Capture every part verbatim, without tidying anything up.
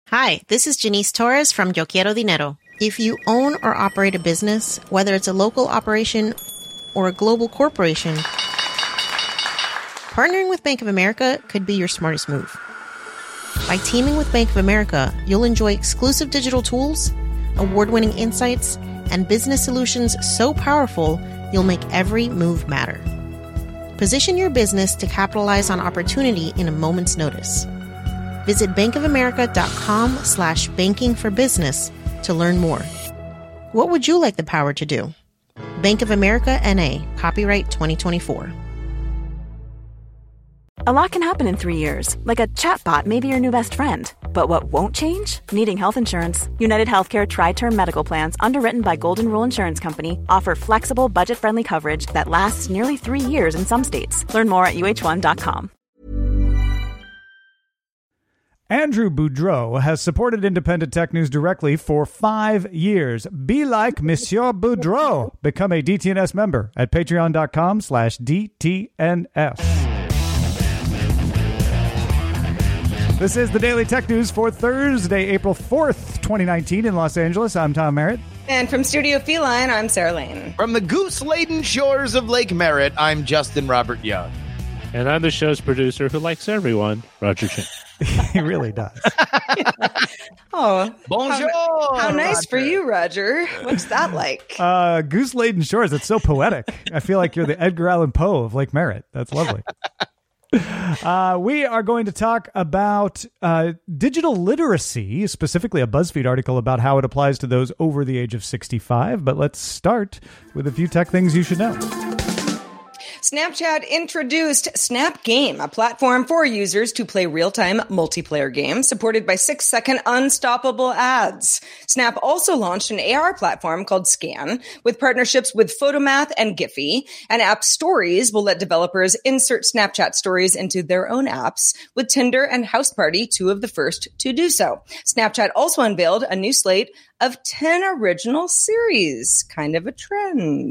Hi, this is Janice Torres from Yo Quiero Dinero. If you own or operate a business, whether it's a local operation or a global corporation, partnering with Bank of America could be your smartest move. By teaming with Bank of America, you'll enjoy exclusive digital tools, award-winning insights, and business solutions so powerful, you'll make every move matter. Position your business to capitalize on opportunity in a moment's notice. Visit bankofamerica.com slash banking for business to learn more. What would you like the power to do? Bank of America N A, copyright twenty twenty-four. A lot can happen in three years, like a chatbot may be your new best friend. But what won't change? Needing health insurance. United Healthcare Tri-Term Medical Plans, underwritten by Golden Rule Insurance Company, offer flexible, budget-friendly coverage that lasts nearly three years in some states. Learn more at U H one dot com. Andrew Boudreau has supported Independent Tech News directly for five years. Be like Monsieur Boudreau. Become a D T N S member at patreon.com slash DTNS. This is the Daily Tech News for Thursday, April fourth, twenty nineteen in Los Angeles. I'm Tom Merritt. And from Studio Feline, I'm Sarah Lane. From the goose-laden shores of Lake Merritt, I'm Justin Robert Young. And I'm the show's producer who likes everyone, Roger Chen. He really does. Oh, bonjour. How, how nice Roger. for you, Roger. What's that like? Uh, goose-laden shores. It's so poetic. I feel like you're the Edgar Allan Poe of Lake Merritt. That's lovely. Uh, we are going to talk about uh, digital literacy, specifically a BuzzFeed article about how it applies to those over the age of sixty-five. But let's start with a few tech things you should know. Snapchat introduced Snap Game, a platform for users to play real-time multiplayer games supported by six-second unstoppable ads. Snap also launched an A R platform called Scan with partnerships with Photomath and Giphy, and App Stories will let developers insert Snapchat stories into their own apps, with Tinder and Houseparty two of the first to do so. Snapchat also unveiled a new slate of ten original series. Kind of a trend.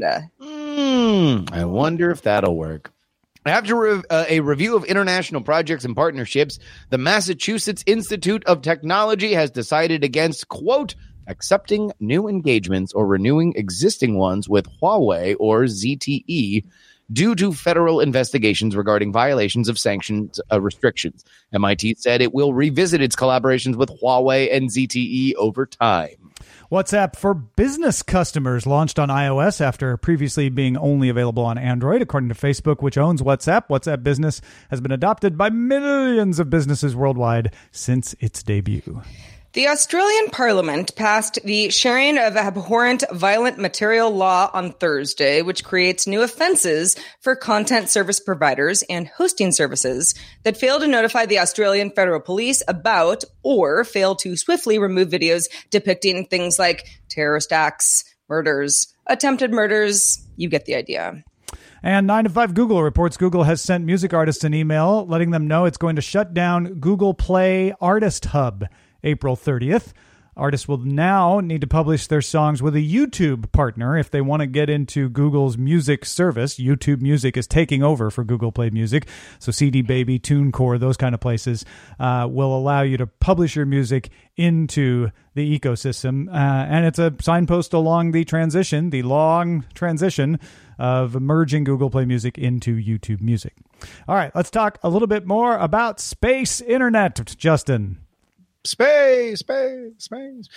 Mm, I wonder if that'll work. After re- uh, a review of international projects and partnerships, the Massachusetts Institute of Technology has decided against, quote, accepting new engagements or renewing existing ones with Huawei or Z T E due to federal investigations regarding violations of sanctions uh, restrictions. M I T said it will revisit its collaborations with Huawei and Z T E over time. WhatsApp for Business customers launched on iOS after previously being only available on Android. According to Facebook, which owns WhatsApp, WhatsApp Business has been adopted by millions of businesses worldwide since its debut. The Australian Parliament passed the Sharing of Abhorrent Violent Material law on Thursday, which creates new offences for content service providers and hosting services that fail to notify the Australian Federal Police about or fail to swiftly remove videos depicting things like terrorist acts, murders, attempted murders. You get the idea. And nine to five Google reports Google has sent music artists an email letting them know it's going to shut down Google Play Artist Hub April thirtieth. Artists will now need to publish their songs with a YouTube partner if they want to get into Google's music service. YouTube Music is taking over for Google Play Music. So C D Baby, TuneCore, those kind of places uh, will allow you to publish your music into the ecosystem. Uh, and it's a signpost along the transition, the long transition of merging Google Play Music into YouTube Music. All right, let's talk a little bit more about space internet, Justin. Space, space, space.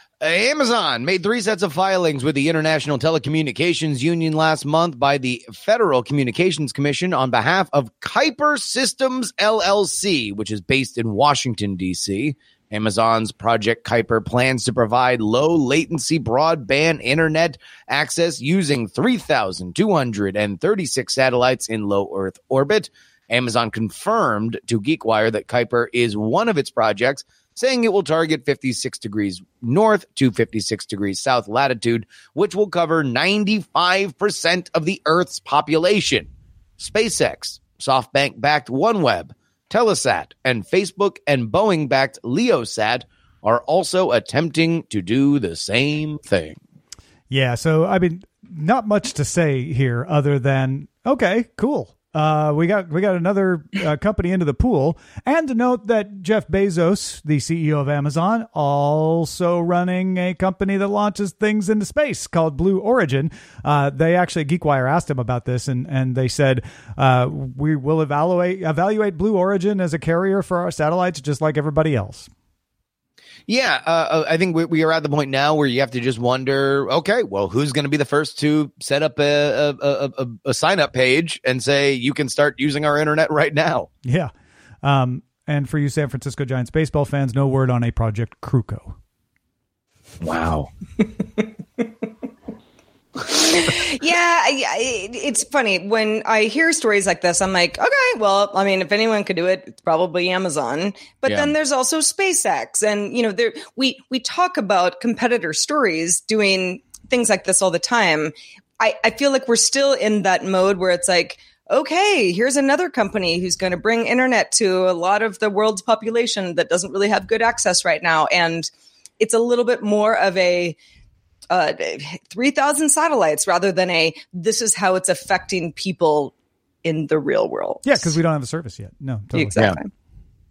Amazon made three sets of filings with the International Telecommunications Union last month by the Federal Communications Commission on behalf of Kuiper Systems, L L C, which is based in Washington, D C. Amazon's Project Kuiper plans to provide low-latency broadband internet access using three thousand two hundred thirty-six satellites in low Earth orbit. Amazon confirmed to GeekWire that Kuiper is one of its projects, saying it will target fifty-six degrees north to fifty-six degrees south latitude, which will cover ninety-five percent of the Earth's population. SpaceX, SoftBank-backed OneWeb, Telesat, and Facebook and Boeing-backed LeoSat are also attempting to do the same thing. Yeah, so, I mean, not much to say here other than, okay, cool. Uh, we got we got another uh, company into the pool. And to note that Jeff Bezos, the C E O of Amazon, also running a company that launches things into space called Blue Origin. Uh, they actually, GeekWire asked him about this, and, and they said, uh, we will evaluate evaluate Blue Origin as a carrier for our satellites just like everybody else. Yeah, uh, I think we, we are at the point now where you have to just wonder, okay, well, who's going to be the first to set up a, a, a, a, a sign-up page and say, you can start using our internet right now? Yeah. Um, and for you San Francisco Giants baseball fans, no word on a Project Kruko. Wow. Yeah, I, it's funny when I hear stories like this. I'm like, okay, well, I mean, if anyone could do it, it's probably Amazon. But Yeah. then there's also SpaceX, and you know, there we we talk about competitor stories doing things like this all the time. I, I feel like we're still in that mode where it's like, okay, here's another company who's going to bring internet to a lot of the world's population that doesn't really have good access right now, and it's a little bit more of a Uh, three thousand satellites rather than a, this is how it's affecting people in the real world. Yeah, because we don't have a service yet. No, totally. Exactly. Yeah.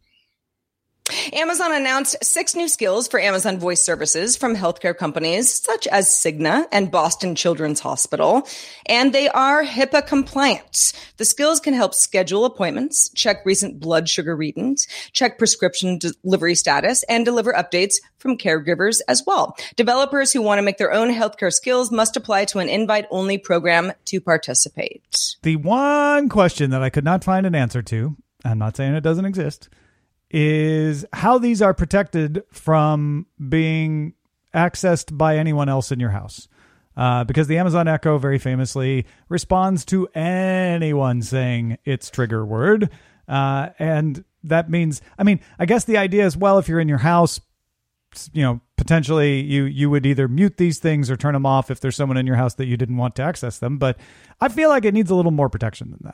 Amazon announced six new skills for Amazon Voice services from healthcare companies such as Cigna and Boston Children's Hospital, and they are HIPAA compliant. The skills can help schedule appointments, check recent blood sugar readings, check prescription delivery status, and deliver updates from caregivers as well. Developers who want to make their own healthcare skills must apply to an invite-only program to participate. The one question that I could not find an answer to, I'm not saying it doesn't exist, is how these are protected from being accessed by anyone else in your house. Uh, because the Amazon Echo very famously responds to anyone saying its trigger word. Uh, and that means, I mean, I guess the idea is, well, if you're in your house, you know, potentially you, you would either mute these things or turn them off if there's someone in your house that you didn't want to access them. But I feel like it needs a little more protection than that.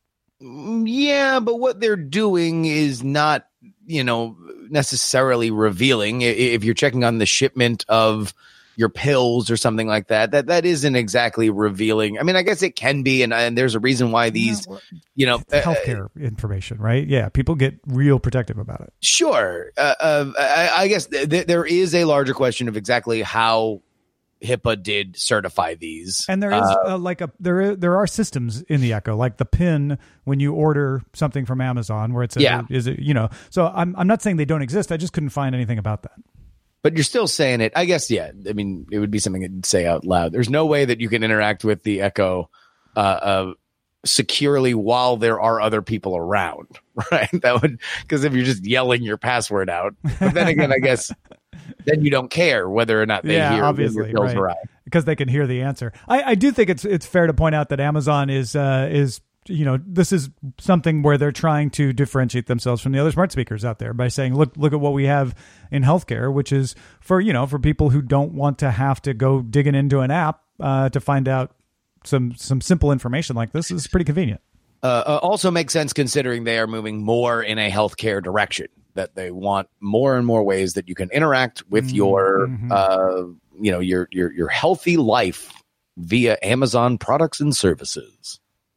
Yeah, but what they're doing is not, you know, necessarily revealing. If you're checking on the shipment of your pills or something like that, that that isn't exactly revealing. I mean, I guess it can be, and, and there's a reason why these, you know, healthcare uh, information, right? Yeah, people get real protective about it. Sure. Uh, uh, I, I guess th- th- there is a larger question of exactly how HIPAA did certify these, and there is uh, uh, like a there is, there are systems in the Echo, like the PIN when you order something from Amazon, where it's a, yeah, is it, you know. So I'm I'm not saying they don't exist. I just couldn't find anything about that. But you're still saying it. I guess, yeah. I mean, it would be something you'd say out loud. There's no way that you can interact with the Echo uh, uh, securely while there are other people around, right? That would, because if you're just yelling your password out, but then again, I guess. Then you don't care whether or not they yeah, hear obviously, your bills right. arrive. Because they can hear the answer. I, I do think it's it's fair to point out that Amazon is uh, is you know this is something where they're trying to differentiate themselves from the other smart speakers out there by saying, look look at what we have in healthcare, which is for you know for people who don't want to have to go digging into an app uh, to find out some some simple information like this. Is pretty convenient. Uh, uh, also makes sense considering they are moving more in a healthcare direction. That they want more and more ways that you can interact with mm-hmm. your, uh, you know, your your your healthy life via Amazon products and services.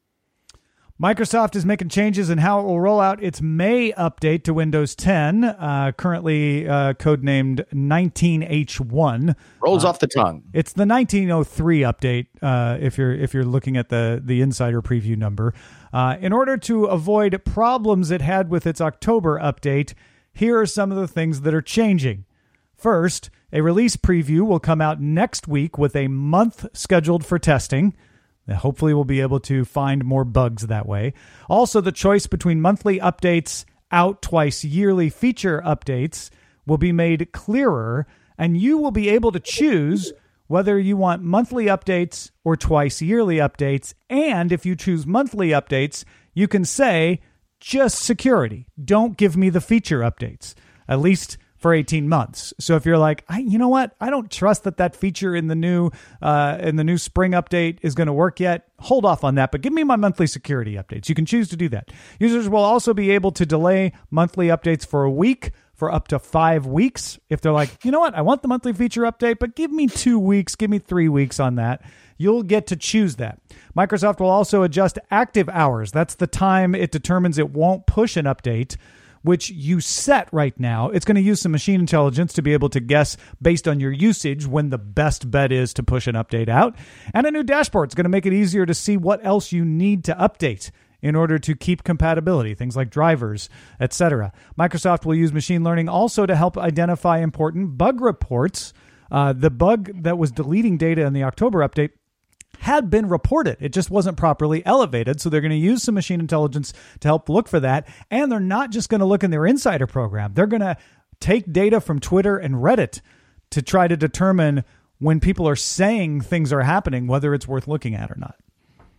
Microsoft is making changes in how it will roll out its May update to Windows ten, uh, currently uh, codenamed nineteen H one. Rolls uh, off the tongue. It's the nineteen oh three update. Uh, if you're if you're looking at the the insider preview number, uh, in order to avoid problems it had with its October update, here are some of the things that are changing. First, a release preview will come out next week with a month scheduled for testing. Hopefully we'll be able to find more bugs that way. Also, the choice between monthly updates, out twice yearly feature updates will be made clearer, and you will be able to choose whether you want monthly updates or twice yearly updates. And if you choose monthly updates, you can say, just security. Don't give me the feature updates, at least for eighteen months. So if you're like, I, you know what, I don't trust that that feature in the new uh, in the new spring update is going to work yet, hold off on that, but give me my monthly security updates. You can choose to do that. Users will also be able to delay monthly updates for a week, for up to five weeks. If they're like, you know what, I want the monthly feature update, but give me two weeks, give me three weeks on that. You'll get to choose that. Microsoft will also adjust active hours. That's the time it determines it won't push an update, which you set right now. It's going to use some machine intelligence to be able to guess based on your usage when the best bet is to push an update out. And a new dashboard is going to make it easier to see what else you need to update in order to keep compatibility, things like drivers, et cetera. Microsoft will use machine learning also to help identify important bug reports. Uh, the bug that was deleting data in the October update had been reported. It just wasn't properly elevated. So they're going to use some machine intelligence to help look for that. And they're not just going to look in their insider program. They're going to take data from Twitter and Reddit to try to determine when people are saying things are happening, whether it's worth looking at or not.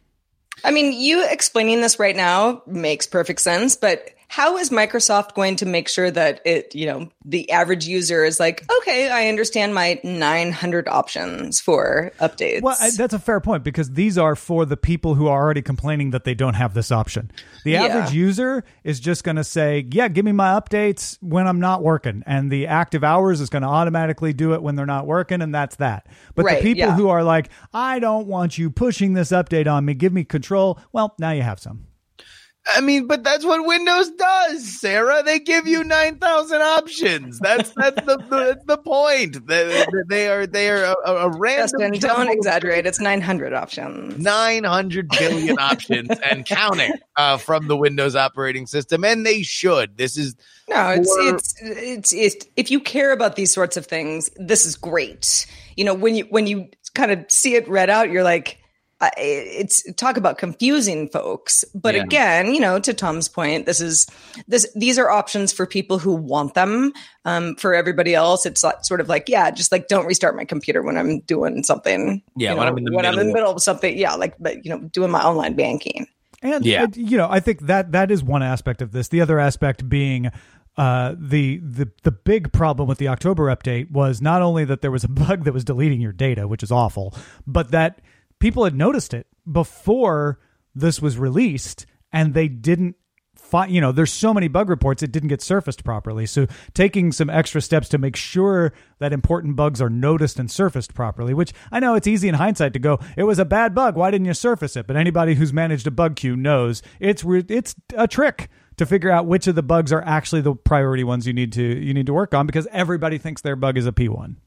I mean, you explaining this right now makes perfect sense, but how is Microsoft going to make sure that it, you know, the average user is like, okay, I understand my nine hundred options for updates? Well, I, that's a fair point, because these are for the people who are already complaining that they don't have this option. The Yeah. average user is just going to say, yeah, give me my updates when I'm not working. And the active hours is going to automatically do it when they're not working. And that's that. But Right, the people yeah. who are like, I don't want you pushing this update on me, give me control. Well, now you have some. I mean, but that's what Windows does, Sarah. They give you nine thousand options. That's that's the, the that's the point. They, they are they are a, a random. Justin, don't exaggerate. It's nine hundred options. nine hundred billion options and counting uh, from the Windows operating system, and they should. This is No, it's, for- it's it's it's if you care about these sorts of things, this is great. You know, when you when you kind of see it read out, you're like, uh, it's talk about confusing folks. But Yeah. again, you know, to Tom's point, this is this these are options for people who want them. Um, for everybody else, it's like, sort of like, yeah, just like don't restart my computer when I'm doing something. Yeah, you when know, I'm in the when I'm in the middle. middle of something. Yeah, like but, you know, doing my online banking. And, Yeah. it- you know, I think that that is one aspect of this. The other aspect being uh, the, the the big problem with the October update was not only that there was a bug that was deleting your data, which is awful, but that people had noticed it before this was released, and they didn't find, you know, there's so many bug reports, it didn't get surfaced properly. So taking some extra steps to make sure that important bugs are noticed and surfaced properly, which I know it's easy in hindsight to go, it was a bad bug, why didn't you surface it? But anybody who's managed a bug queue knows it's re- it's a trick to figure out which of the bugs are actually the priority ones you need to you need to work on, because everybody thinks their bug is a P one.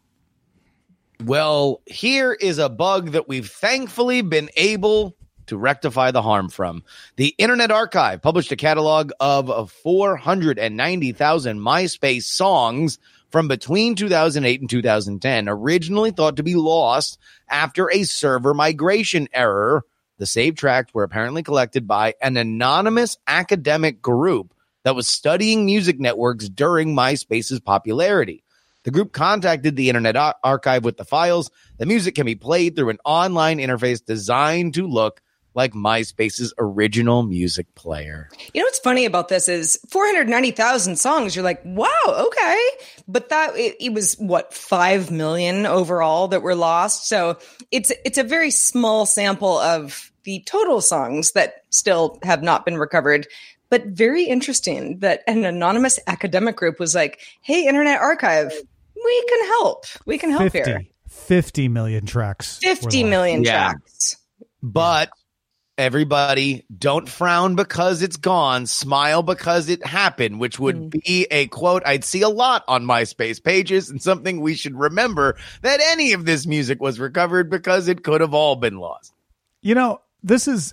Well, here is a bug that we've thankfully been able to rectify the harm from. The Internet Archive published a catalog of four hundred ninety thousand MySpace songs from between two thousand eight and two thousand ten, originally thought to be lost after a server migration error. The saved tracks were apparently collected by an anonymous academic group that was studying music networks during MySpace's popularity. The group contacted the Internet Ar- Archive with the files. The music can be played through an online interface designed to look like MySpace's original music player. You know what's funny about this is four hundred ninety thousand songs. You're like, wow, okay. But that it, it was what, five million overall that were lost. So it's it's a very small sample of the total songs that still have not been recovered. But very interesting that an anonymous academic group was like, hey, Internet Archive, we can help. We can help fifty, here. fifty million tracks. were fifty lost. million Yeah. tracks. But everybody, don't frown because it's gone. Smile because it happened, which would be a quote I'd see a lot on MySpace pages, and something we should remember, that any of this music was recovered because it could have all been lost. You know, this is...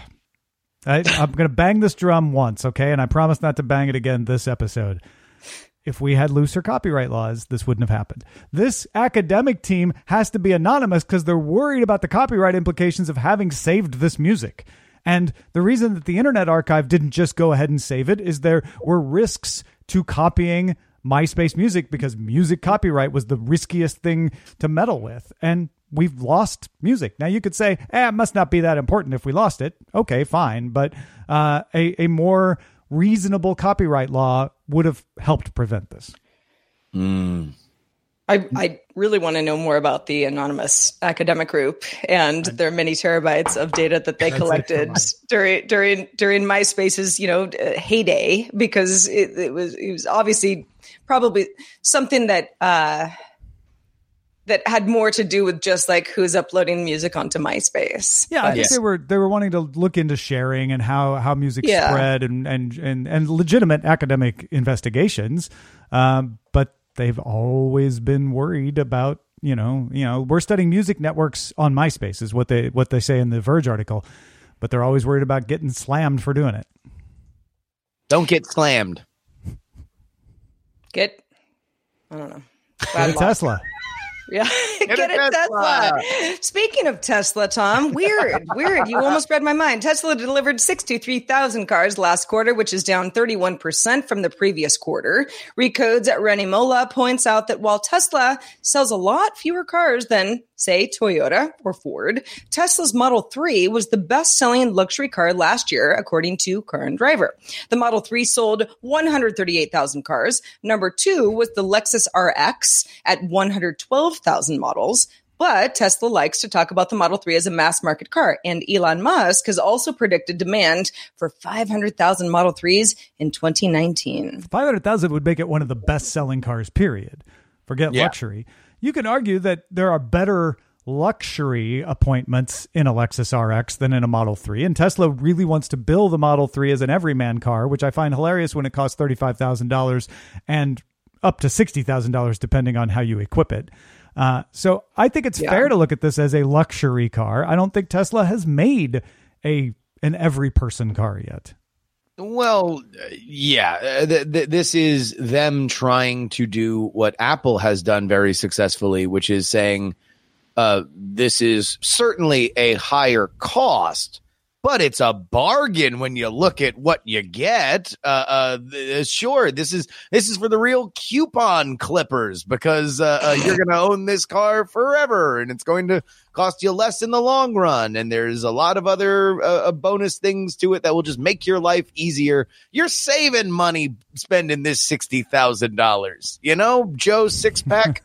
I, I'm going to bang this drum once, okay? And I promise not to bang it again this episode. If we had looser copyright laws, this wouldn't have happened. This academic team has to be anonymous because they're worried about the copyright implications of having saved this music. And the reason that the Internet Archive didn't just go ahead and save it is there were risks to copying MySpace music, because music copyright was the riskiest thing to meddle with. And we've lost music. Now you could say, eh, it must not be that important if we lost it. Okay, fine. But uh, a, a more reasonable copyright law would have helped prevent this. Mm. I, I really want to know more about the anonymous academic group and their many terabytes of data that they That's collected it during during during MySpace's, you know, uh, heyday, because it, it was it was obviously probably something that uh, that had more to do with just like who's uploading music onto MySpace. Yeah, I But- think they were they were wanting to look into sharing and how how music Yeah. spread and and and and legitimate academic investigations, um, but they've always been worried about you know you know we're studying music networks on MySpace is what they what they say in the Verge article, but they're always worried about getting slammed for doing it. Don't get slammed. Get, I don't know. Get a Tesla. Yeah, get, a a Tesla. Tesla. Speaking of Tesla, Tom, weird, weird. You almost read my mind. Tesla delivered sixty-three thousand cars last quarter, which is down thirty-one percent from the previous quarter. Recodes at Renny Mola points out that while Tesla sells a lot fewer cars than, say, Toyota or Ford, Tesla's Model three was the best-selling luxury car last year, according to Car and Driver. The Model three sold one hundred thirty-eight thousand cars. Number two was the Lexus R X at one hundred twelve thousand models. But Tesla likes to talk about the Model three as a mass market car. And Elon Musk has also predicted demand for five hundred thousand Model threes in twenty nineteen. five hundred thousand would make it one of the best-selling cars, period. Forget Yeah. luxury. You can argue that there are better luxury appointments in a Lexus R X than in a Model three, and Tesla really wants to build the Model three as an everyman car, which I find hilarious when it costs thirty-five thousand dollars and up to sixty thousand dollars depending on how you equip it. Uh, so I think it's Yeah. fair to look at this as a luxury car. I don't think Tesla has made a an every person car yet. Well, uh, yeah, uh, th- th- this is them trying to do what Apple has done very successfully, which is saying uh, this is certainly a higher cost, but it's a bargain when you look at what you get. Uh, uh, th- sure, this is this is for the real coupon clippers because uh, uh, you're going to own this car forever, and it's going to cost you less in the long run. And there's a lot of other uh, bonus things to it that will just make your life easier. You're saving money spending this sixty thousand dollars. You know, Joe six pack.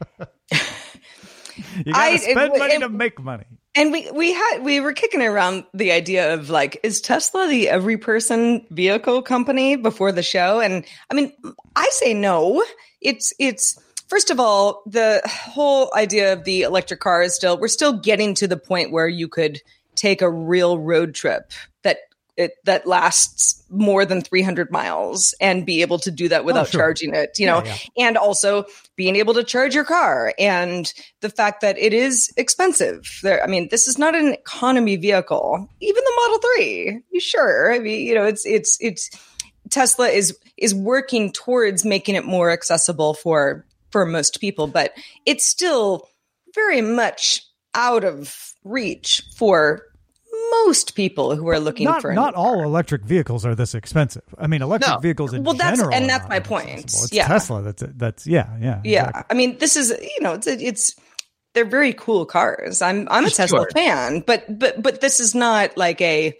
You got I- to spend it- money it- to make money. And we we had we were kicking around the idea of like, is Tesla the every person vehicle company before the show? And I mean, I say no. It's it's first of all, the whole idea of the electric car is still we're still getting to the point where you could take a real road trip that it that lasts more than three hundred miles and be able to do that without sure. charging it, you know, Yeah, and also being able to charge your car and the fact that it is expensive. There, I mean, this is not an economy vehicle. Even the Model three, you sure? I mean, you know, it's it's it's Tesla is is working towards making it more accessible for for most people, but it's still very much out of reach for most people who are looking Not, for a not new all car. electric vehicles are this expensive. I mean, electric No. vehicles in Well, that's- general and are that's not my point. accessible. It's Yeah. Tesla. That's that's yeah yeah Yeah, exactly. I mean, this is you know, it's it's they're very cool cars. I'm I'm a Tesla Sure. fan, but but but this is not like a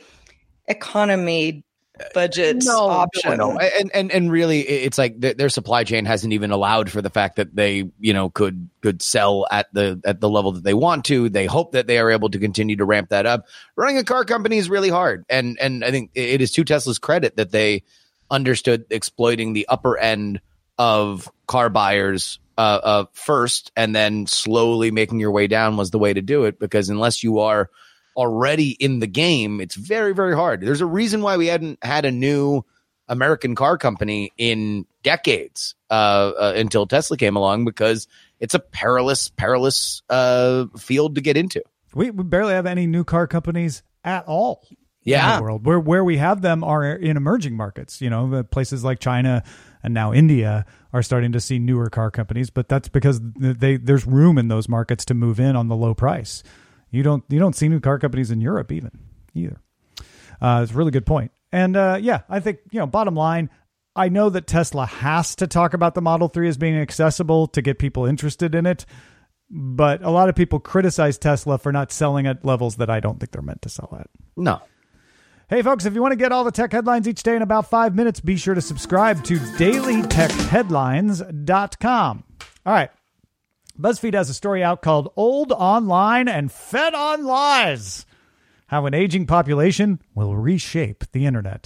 economy budget option. No, no. And, and and really, it's like their, their supply chain hasn't even allowed for the fact that they, you know, could could sell at the at the level that they want to. They hope that they are able to continue to ramp that up. Running a car company is really hard, and and I think it is to Tesla's credit that they understood exploiting the upper end of car buyers uh, uh, first, and then slowly making your way down was the way to do it. Because unless you are already in the game, it's very, very hard. There's a reason why we hadn't had a new American car company in decades uh, uh, until Tesla came along, because it's a perilous, perilous uh, field to get into. We, we barely have any new car companies at all. Yeah. In the world where where we have them are in emerging markets. You know, the places like China and now India are starting to see newer car companies, but that's because they there's room in those markets to move in on the low price. You don't you don't see new car companies in Europe even either. Uh, it's a really good point. And uh, yeah, I think, you know, bottom line, I know that Tesla has to talk about the Model three as being accessible to get people interested in it. But a lot of people criticize Tesla for not selling at levels that I don't think they're meant to sell at. No. Hey, folks, if you want to get all the tech headlines each day in about five minutes, be sure to subscribe to daily tech headlines dot com. All right. BuzzFeed has a story out called Old Online and Fed on Lies: How an Aging Population Will Reshape the Internet.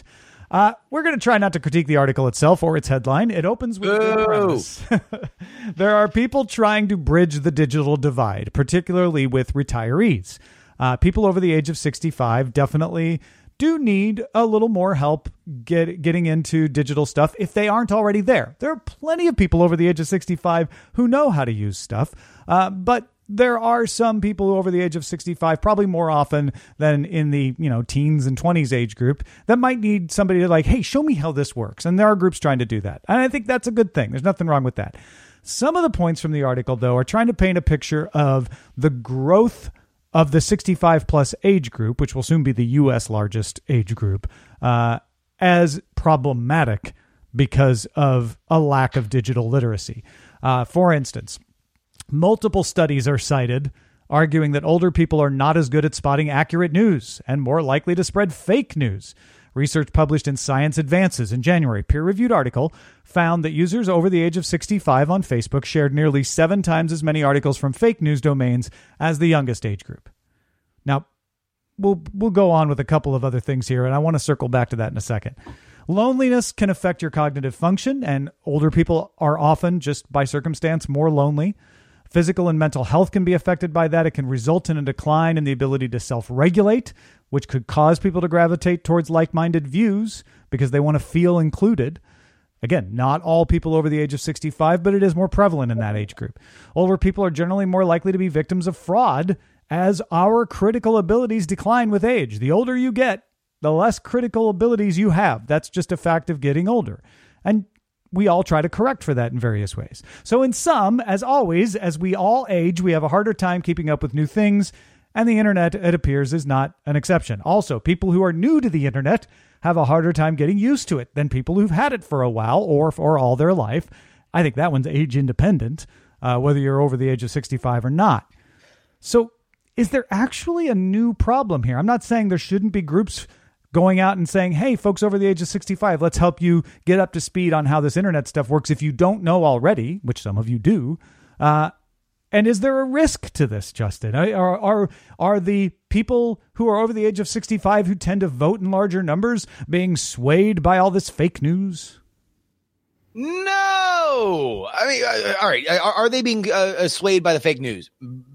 Uh, we're going to try not to critique the article itself or its headline. It opens with a good premise. There are people trying to bridge the digital divide, particularly with retirees. Uh, people over the age of sixty-five definitely do need a little more help get, getting into digital stuff if they aren't already there. There are plenty of people over the age of sixty-five who know how to use stuff, uh, but there are some people over the age of sixty-five, probably more often than in the, you know, teens and twenties age group, that might need somebody to like, hey, show me how this works. And there are groups trying to do that. And I think that's a good thing. There's nothing wrong with that. Some of the points from the article, though, are trying to paint a picture of the growth of the sixty-five plus age group, which will soon be the U S largest age group, uh, as problematic because of a lack of digital literacy. Uh, for instance, multiple studies are cited arguing that older people are not as good at spotting accurate news and more likely to spread fake news. Research published in Science Advances in January, peer-reviewed article, found that users over the age of sixty-five on Facebook shared nearly seven times as many articles from fake news domains as the youngest age group. Now, we'll we'll go on with a couple of other things here, and I want to circle back to that in a second. Loneliness can affect your cognitive function, and older people are often, just by circumstance, more lonely. Physical and mental health can be affected by that. It can result in a decline in the ability to self-regulate, which could cause people to gravitate towards like-minded views because they want to feel included. Again, not all people over the age of sixty-five, but it is more prevalent in that age group. Older people are generally more likely to be victims of fraud as our critical abilities decline with age. The older you get, the less critical abilities you have. That's just a fact of getting older. And we all try to correct for that in various ways. So in sum, as always, as we all age, we have a harder time keeping up with new things, and the internet, it appears, is not an exception. Also, people who are new to the internet have a harder time getting used to it than people who've had it for a while or for all their life. I think that one's age independent, uh, whether you're over the age of sixty-five or not. So is there actually a new problem here? I'm not saying there shouldn't be groups going out and saying, hey, folks over the age of sixty-five, let's help you get up to speed on how this internet stuff works if you don't know already, which some of you do. Uh, and is there a risk to this, Justin? Are, are, are the people who are over the age of sixty-five who tend to vote in larger numbers being swayed by all this fake news? No. I mean, uh, all right. Are, are they being uh, swayed by the fake news?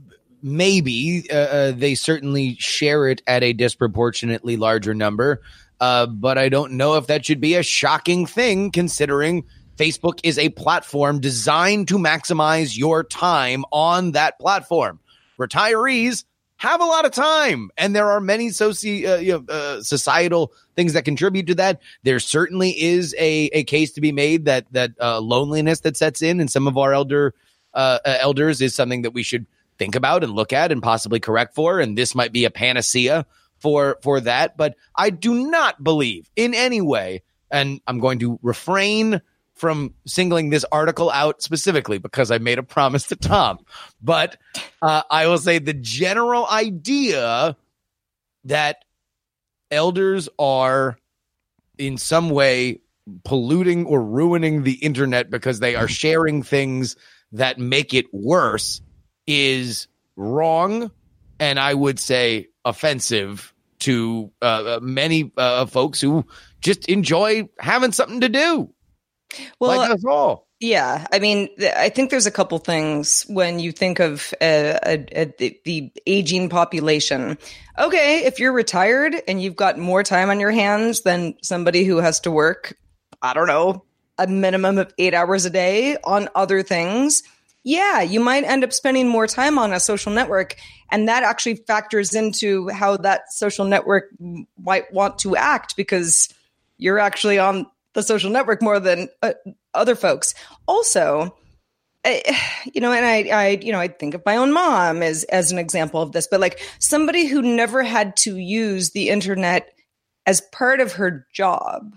Maybe. uh, uh, they certainly share it at a disproportionately larger number, uh, but I don't know if that should be a shocking thing considering Facebook is a platform designed to maximize your time on that platform. Retirees have a lot of time, and there are many soci- uh, you know, uh, societal things that contribute to that. There certainly is a, a case to be made that that uh, loneliness that sets in in some of our elder uh, uh, elders is something that we should think about and look at and possibly correct for. And this might be a panacea for, for that. But I do not believe in any way, and I'm going to refrain from singling this article out specifically because I made a promise to Tom. But uh, I will say the general idea that elders are in some way polluting or ruining the internet because they are sharing things that make it worse is wrong, and I would say offensive to uh, many uh, folks who just enjoy having something to do. Well, like us all. Yeah, I mean, th- I think there's a couple things when you think of uh, uh, uh, the, the aging population. Okay, if you're retired and you've got more time on your hands than somebody who has to work, I don't know, a minimum of eight hours a day on other things, yeah, you might end up spending more time on a social network. And that actually factors into how that social network might want to act because you're actually on the social network more than uh, other folks. Also, I, you know, and I, I, you know, I think of my own mom as, as an example of this, but like somebody who never had to use the internet as part of her job.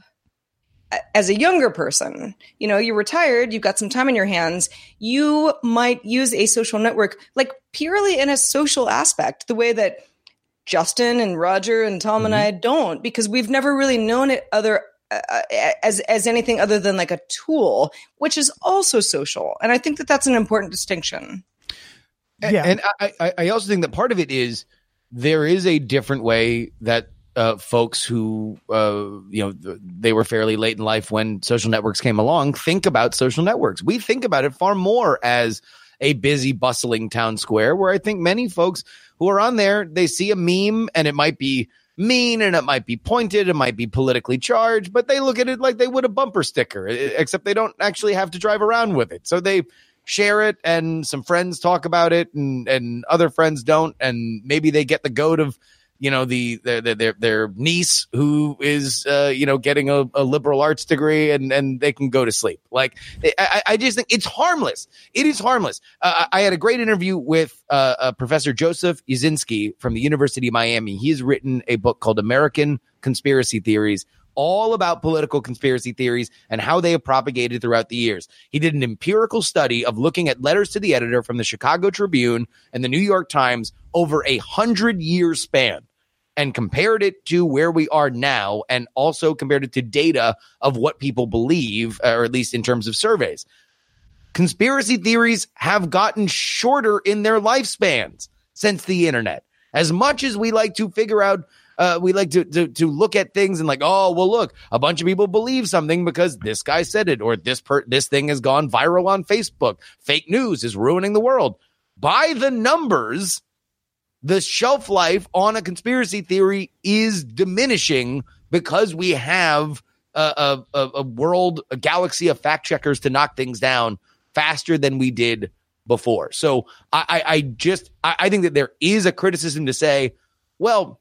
As a younger person, you know, you're retired, you've got some time in your hands, you might use a social network like purely in a social aspect, the way that Justin and Roger and Tom mm-hmm. and I don't, because we've never really known it other uh, as as anything other than like a tool, which is also social. And I think that that's an important distinction. And, yeah. and I, I also think that part of it is there is a different way that uh, folks who, uh, you know, they were fairly late in life when social networks came along think about social networks. We think about it far more as a busy, bustling town square, where I think many folks who are on there, they see a meme and it might be mean and it might be pointed, it might be politically charged, but they look at it like they would a bumper sticker, except they don't actually have to drive around with it. So they share it and some friends talk about it and, and other friends don't. And maybe they get the goat of, you know, the, the, the their, their niece who is, uh, you know, getting a, a liberal arts degree and, and they can go to sleep. Like, I, I just think it's harmless. It is harmless. Uh, I had a great interview with uh, uh, Professor Joseph Yazinski from the University of Miami. He's written a book called American Conspiracy Theories, all about political conspiracy theories and how they have propagated throughout the years. He did an empirical study of looking at letters to the editor from the Chicago Tribune and the New York Times over a hundred year span and compared it to where we are now, and also compared it to data of what people believe, or at least in terms of surveys. Conspiracy theories have gotten shorter in their lifespans since the internet. As much as we like to figure out Uh, we like to, to to look at things and like, oh, well, look, a bunch of people believe something because this guy said it, or this per- this thing has gone viral on Facebook. Fake news is ruining the world. By the numbers, the shelf life on a conspiracy theory is diminishing because we have a, a, a world, a galaxy of fact checkers to knock things down faster than we did before. So I, I, I just I, I think that there is a criticism to say, well,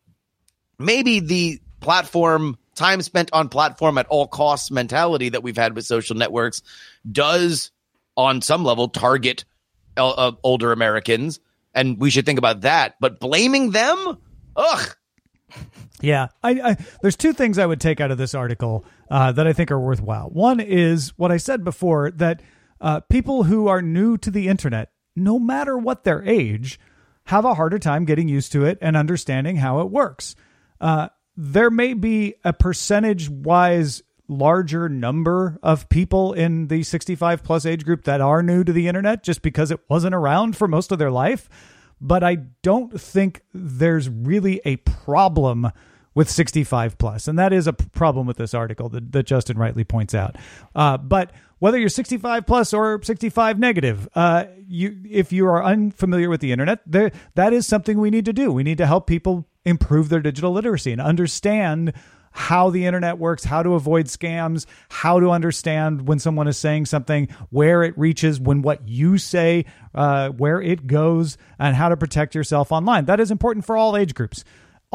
maybe the platform, time spent on platform at all costs mentality that we've had with social networks does, on some level, target uh, uh, older Americans, and we should think about that. But blaming them? Ugh. Yeah, I, I, there's two things I would take out of this article uh, that I think are worthwhile. One is what I said before, that uh, people who are new to the internet, no matter what their age, have a harder time getting used to it and understanding how it works. Uh, there may be a percentage-wise larger number of people in the sixty-five plus age group that are new to the internet just because it wasn't around for most of their life. But I don't think there's really a problem with sixty-five plus. And that is a problem with this article that, that Justin rightly points out. Uh, but whether you're sixty-five plus or sixty-five negative, uh, you, if you are unfamiliar with the internet, there, that is something we need to do. We need to help people improve their digital literacy and understand how the internet works, how to avoid scams, how to understand when someone is saying something, where it reaches, when what you say, uh, where it goes, and how to protect yourself online. That is important for all age groups.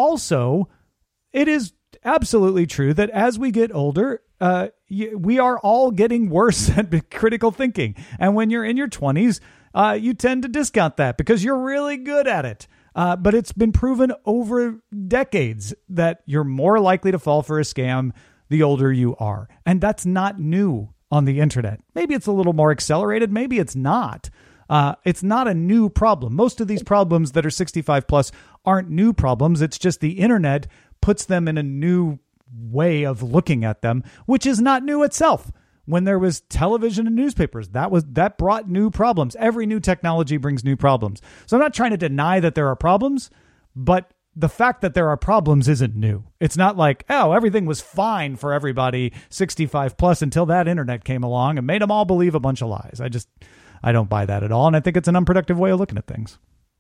Also, it is absolutely true that as we get older, uh, we are all getting worse at critical thinking. And when you're in your twenties, uh, you tend to discount that because you're really good at it. Uh, but it's been proven over decades that you're more likely to fall for a scam the older you are. And that's not new on the internet. Maybe it's a little more accelerated. Maybe it's not. Uh, it's not a new problem. Most of these problems that are sixty-five plus aren't new problems. It's just the internet puts them in a new way of looking at them, which is not new itself. When there was television and newspapers, that was that brought new problems. Every new technology brings new problems. So I'm not trying to deny that there are problems, but the fact that there are problems isn't new. It's not like, oh, everything was fine for everybody sixty-five plus until that internet came along and made them all believe a bunch of lies. I just, I don't buy that at all. And I think it's an unproductive way of looking at things.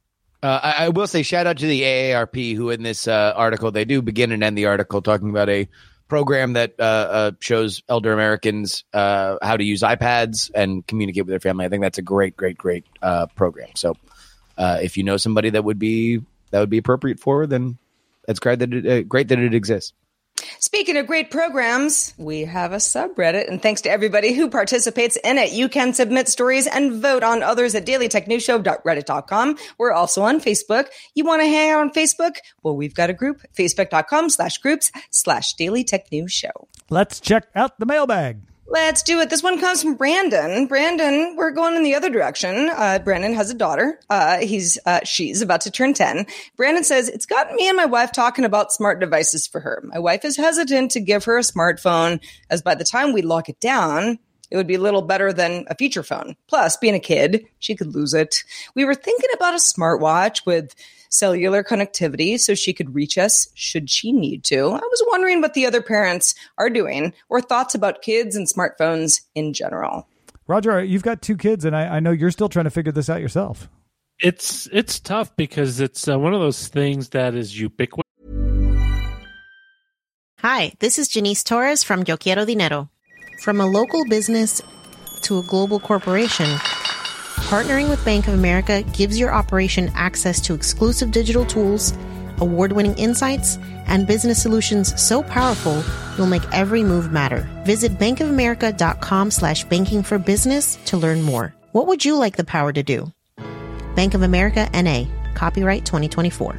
Uh, I, I will say shout out to the A A R P, who in this uh, article, they do begin and end the article talking about a program that uh, uh, shows elder Americans uh, how to use iPads and communicate with their family. I think that's a great, great, great uh, program. So uh, if you know somebody that would be that would be appropriate for, then it's great that it, uh, great that it exists. Speaking of great programs, we have a subreddit, and thanks to everybody who participates in it. You can submit stories and vote on others at daily tech news show dot reddit dot com. We're also on Facebook. You want to hang out on Facebook? Well, we've got a group, facebook dot com slash groups slash daily tech news show. Let's check out the mailbag. Let's do it. This one comes from Brandon. Brandon, we're going in the other direction. Uh, Brandon has a daughter. Uh, he's, uh, she's about to turn ten. Brandon says, it's gotten me and my wife talking about smart devices for her. My wife is hesitant to give her a smartphone, as by the time we lock it down, it would be a little better than a feature phone. Plus, being a kid, she could lose it. We were thinking about a smartwatch with cellular connectivity so she could reach us should she need to. I was wondering what the other parents are doing or thoughts about kids and smartphones in general. Roger, you've got two kids, and I, I know you're still trying to figure this out yourself. It's it's tough because it's uh, one of those things that is ubiquitous. Hi, this is Janice Torres from Yo Quiero Dinero. From a local business to a global corporation, partnering with Bank of America gives your operation access to exclusive digital tools, award-winning insights, and business solutions so powerful you'll make every move matter. Visit bankofamerica.com slash banking for business to learn more. What would you like the power to do? Bank of America, N A. Copyright twenty twenty-four.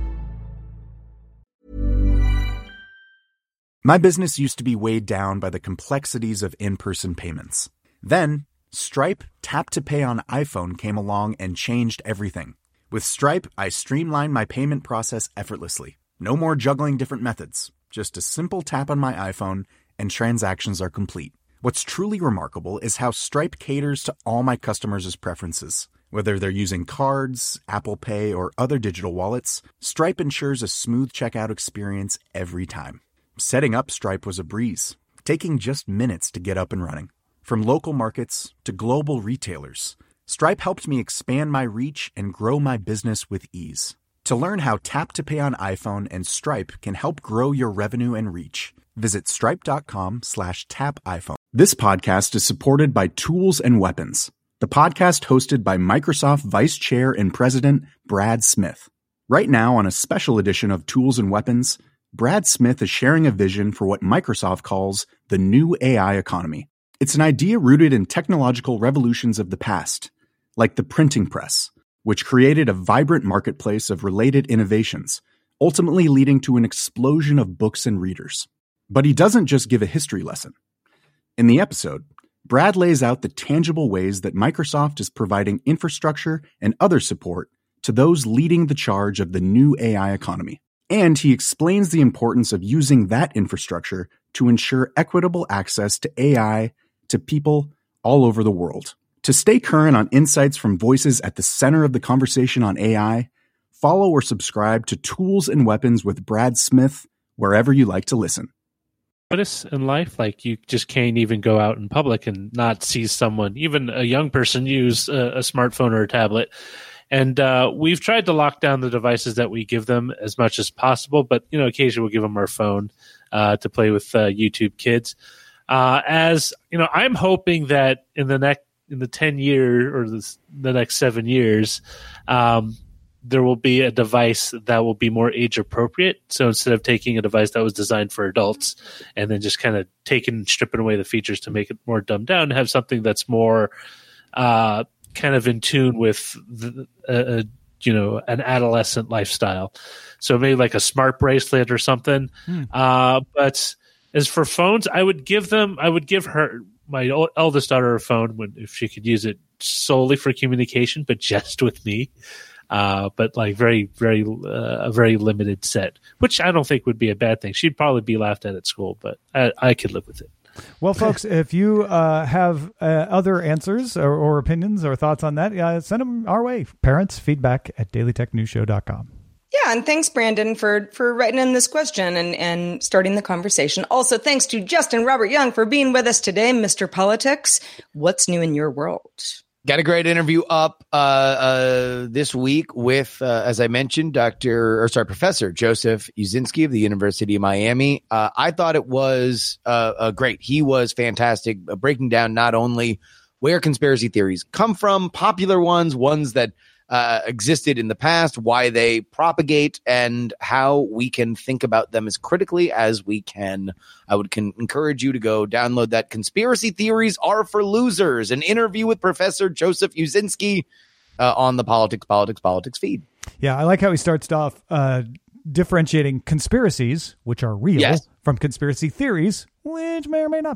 My business used to be weighed down by the complexities of in-person payments. Then, Stripe Tap to Pay on iPhone came along and changed everything. With Stripe, I streamlined my payment process effortlessly. No more juggling different methods. Just a simple tap on my iPhone and transactions are complete. What's truly remarkable is how Stripe caters to all my customers' preferences. Whether they're using cards, Apple Pay, or other digital wallets, Stripe ensures a smooth checkout experience every time. Setting up Stripe was a breeze, taking just minutes to get up and running. From local markets to global retailers, Stripe helped me expand my reach and grow my business with ease. To learn how Tap to Pay on iPhone and Stripe can help grow your revenue and reach, visit stripe.com slash tap iPhone. This podcast is supported by Tools and Weapons, the podcast hosted by Microsoft Vice Chair and President Brad Smith. Right now, on a special edition of Tools and Weapons, Brad Smith is sharing a vision for what Microsoft calls the new A I economy. It's an idea rooted in technological revolutions of the past, like the printing press, which created a vibrant marketplace of related innovations, ultimately leading to an explosion of books and readers. But he doesn't just give a history lesson. In the episode, Brad lays out the tangible ways that Microsoft is providing infrastructure and other support to those leading the charge of the new A I economy. And he explains the importance of using that infrastructure to ensure equitable access to A I to people all over the world. To stay current on insights from voices at the center of the conversation on A I, follow or subscribe to Tools and Weapons with Brad Smith wherever you like to listen. Notice in life, like you just can't even go out in public and not see someone, even a young person, use a, a smartphone or a tablet. And uh, we've tried to lock down the devices that we give them as much as possible, but you know, occasionally we'll give them our phone uh, to play with uh, YouTube Kids. Uh, as you know, I'm hoping that in the next in the ten year or the, the next seven years, um, there will be a device that will be more age appropriate. So instead of taking a device that was designed for adults and then just kind of taking stripping away the features to make it more dumbed down, have something that's more uh, kind of in tune with the, uh, you know, an adolescent lifestyle. So maybe like a smart bracelet or something. Hmm. Uh, but as for phones, I would give them, I would give her, my eldest daughter, a phone when, if she could use it solely for communication, but just with me. Uh, but like very, very, uh, a very limited set, which I don't think would be a bad thing. She'd probably be laughed at at school, but I, I could live with it. Well, folks, if you uh, have uh, other answers or, or opinions or thoughts on that, uh, send them our way. Parents, feedback at daily tech news show dot com. Yeah, and thanks, Brandon, for for writing in this question and, and starting the conversation. Also, thanks to Justin Robert Young for being with us today, Mister Politics. What's new in your world? Got a great interview up uh, uh, this week with, uh, as I mentioned, Doctor or sorry, Professor Joseph Uscinski of the University of Miami. Uh, I thought it was uh, uh, great. He was fantastic, uh, breaking down not only where conspiracy theories come from, popular ones, ones that uh, existed in the past, why they propagate, and how we can think about them as critically as we can. I would can encourage you to go download that Conspiracy Theories Are for Losers, an interview with Professor Joseph Uscinski uh, on the Politics, Politics, Politics feed. Yeah, I like how he starts off uh, differentiating conspiracies, which are real, yes. from conspiracy theories, which may or may not be real.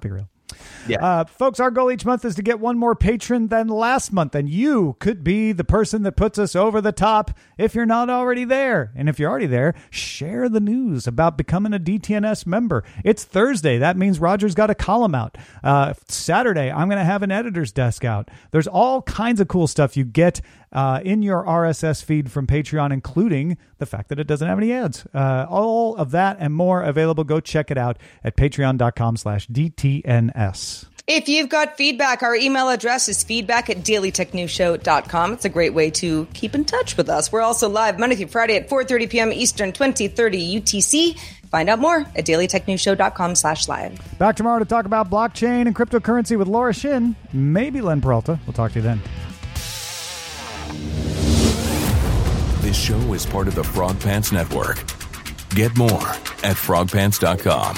Yeah. Uh, folks, our goal each month is to get one more patron than last month, and you could be the person that puts us over the top if you're not already there. And if you're already there, share the news about becoming a D T N S member. It's Thursday. That means Roger's got a column out. Uh, Saturday, I'm going to have an editor's desk out. There's all kinds of cool stuff you get uh, in your R S S feed from Patreon, including the fact that it doesn't have any ads. Uh, all of that and more available. Go check it out at patreon.com slash DTNS. If you've got feedback, our email address is feedback at daily tech news show dot com. It's a great way to keep in touch with us. We're also live Monday through Friday at four thirty p.m. Eastern, twenty thirty U T C. Find out more at daily tech news show dot com slash live. Back tomorrow to talk about blockchain and cryptocurrency with Laura Shin, maybe Len Peralta. We'll talk to you then. This show is part of the Frog Pants Network. Get more at frog pants dot com.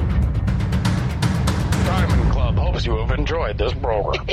Diamond Club hopes you have enjoyed this program.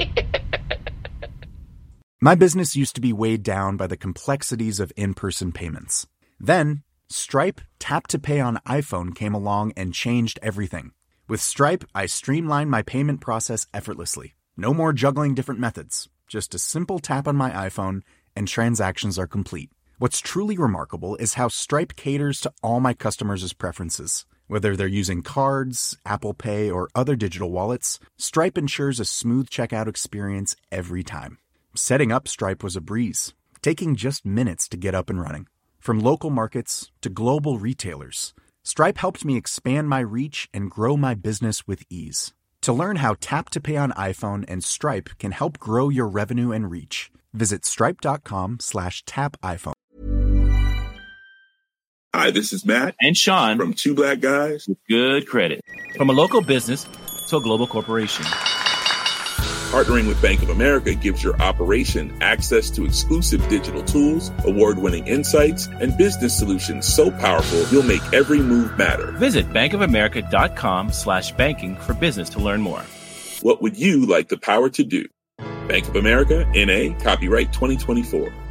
My business used to be weighed down by the complexities of in-person payments. Then, Stripe Tap to Pay on iPhone came along and changed everything. With Stripe, I streamlined my payment process effortlessly. No more juggling different methods. Just a simple tap on my iPhone and transactions are complete. What's truly remarkable is how Stripe caters to all my customers' preferences. Whether they're using cards, Apple Pay, or other digital wallets, Stripe ensures a smooth checkout experience every time. Setting up Stripe was a breeze, taking just minutes to get up and running. From local markets to global retailers, Stripe helped me expand my reach and grow my business with ease. To learn how Tap to Pay on iPhone and Stripe can help grow your revenue and reach, visit stripe.com slash tap iPhone. Hi, this is Matt and Sean from Two Black Guys with Good Credit. From a local business to a global corporation. Partnering with Bank of America gives your operation access to exclusive digital tools, award-winning insights, and business solutions so powerful you'll make every move matter. Visit bankofamerica.com slash banking for business to learn more. What would you like the power to do? Bank of America, N A, copyright twenty twenty-four.